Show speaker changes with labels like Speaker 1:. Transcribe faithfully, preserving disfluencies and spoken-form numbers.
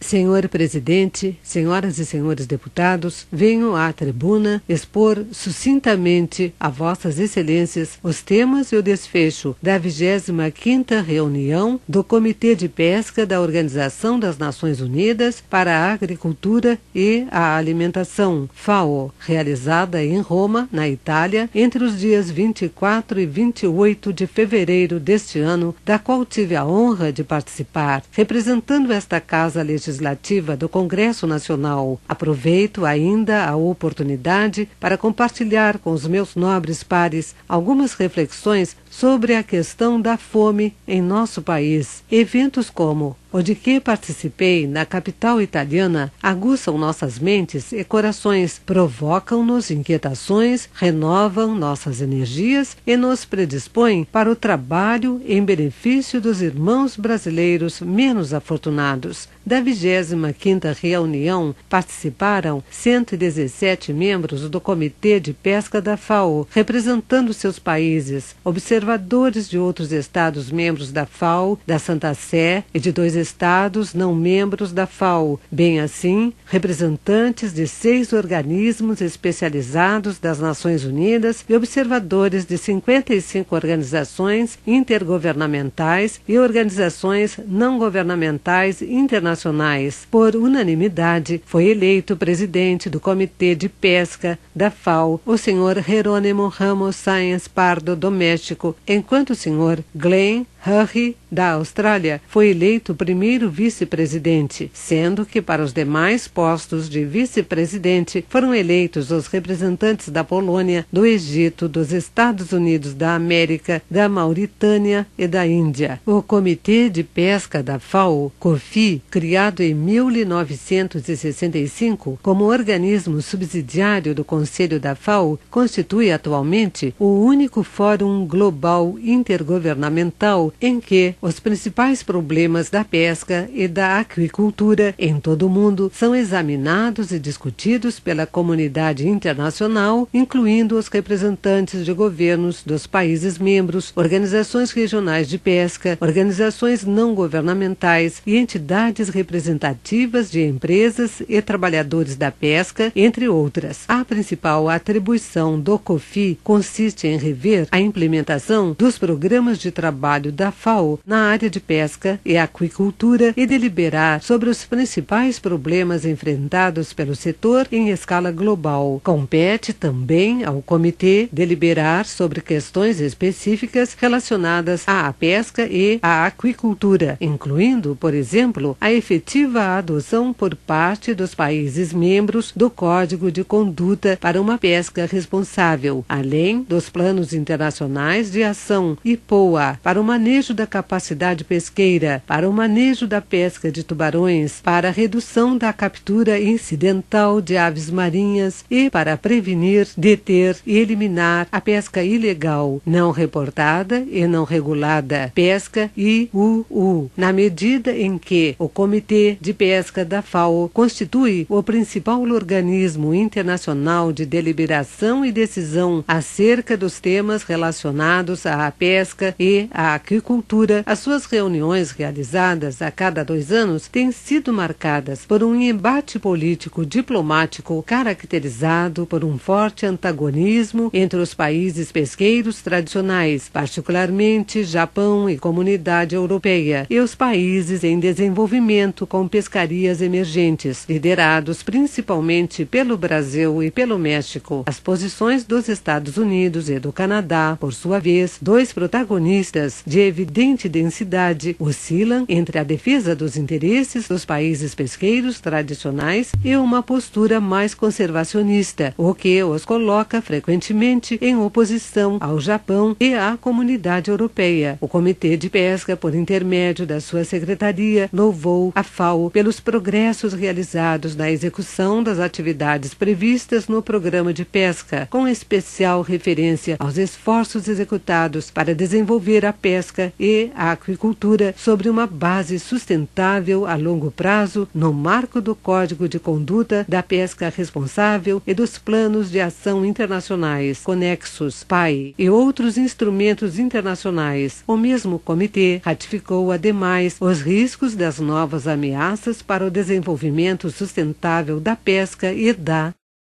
Speaker 1: Senhor Presidente, senhoras e senhores deputados, venho à tribuna expor sucintamente a vossas excelências os temas e o desfecho da vigésima quinta reunião do Comitê de Pesca da Organização das Nações Unidas para a Agricultura e a Alimentação, FAO, realizada em Roma, na Itália, entre os dias vinte e quatro e vinte e oito de fevereiro deste ano, da qual tive a honra de participar, representando esta Casa Legislativa Legislativa do Congresso Nacional. Aproveito ainda a oportunidade para compartilhar com os meus nobres pares algumas reflexões sobre a questão da fome em nosso país. Eventos como o de que participei na capital italiana aguçam nossas mentes e corações, provocam-nos inquietações, renovam nossas energias e nos predispõem para o trabalho em benefício dos irmãos brasileiros menos afortunados. Da vigésima quinta reunião participaram cento e dezessete membros do Comitê de Pesca da FAO, representando seus países, observadores de outros estados membros da FAO, da Santa Sé e de dois estados não membros da FAO, bem assim, representantes de seis organismos especializados das Nações Unidas e observadores de cinquenta e cinco organizações intergovernamentais e organizações não governamentais internacionais. Por unanimidade, foi eleito presidente do Comitê de Pesca da FAO o senhor Jerônimo Ramos Sáenz Pardo, do México, enquanto o senhor Glenn Hurley, da Austrália, foi eleito primeiro vice-presidente, sendo que para os demais postos de vice-presidente foram eleitos os representantes da Polônia, do Egito, dos Estados Unidos da América, da Mauritânia e da Índia. O Comitê de Pesca da FAO, COFI, criado em mil novecentos e sessenta e cinco como organismo subsidiário do Conselho da FAO, constitui atualmente o único fórum global intergovernamental em que os principais problemas da pesca e da aquicultura em todo o mundo são examinados e discutidos pela comunidade internacional, incluindo os representantes de governos dos países membros, organizações regionais de pesca, organizações não governamentais e entidades representativas de empresas e trabalhadores da pesca, entre outras. A principal atribuição do COFI consiste em rever a implementação dos programas de trabalho da FAO na área de pesca e aquicultura e deliberar sobre os principais problemas enfrentados pelo setor em escala global. Compete também ao comitê deliberar sobre questões específicas relacionadas à pesca e à aquicultura, incluindo, por exemplo, a efetiva adoção por parte dos países membros do Código de Conduta para uma pesca responsável, além dos planos internacionais de ação I P O A para o manejo da capacidade pesqueira, para o manejo da pesca de tubarões, para a redução da captura incidental de aves marinhas e para prevenir, deter e eliminar a pesca ilegal, não reportada e não regulada, pesca I U U, na medida em que o Comitê de Pesca da FAO constitui o principal organismo internacional de deliberação e decisão acerca dos temas relacionados à pesca e à aquicultura. As suas reuniões realizadas a cada dois anos têm sido marcadas por um embate político diplomático caracterizado por um forte antagonismo entre os países pesqueiros tradicionais, particularmente Japão e Comunidade Europeia, e os países em desenvolvimento com pescarias emergentes, liderados principalmente pelo Brasil e pelo México. As posições dos Estados Unidos e do Canadá, por sua vez, dois protagonistas de evidente densidade, oscilam entre a defesa dos interesses dos países pesqueiros tradicionais e uma postura mais conservacionista, o que os coloca frequentemente em oposição ao Japão e à Comunidade Europeia. O Comitê de Pesca, por intermédio da sua secretaria, louvou a FAO pelos progressos realizados na execução das atividades previstas no programa de pesca, com especial referência aos esforços executados para desenvolver a pesca pesca e a aquicultura sobre uma base sustentável a longo prazo no marco do Código de Conduta da Pesca Responsável e dos Planos de Ação Internacionais, conexos P A I e outros instrumentos internacionais. O mesmo comitê ratificou, ademais, os riscos das novas ameaças para o desenvolvimento sustentável da pesca e da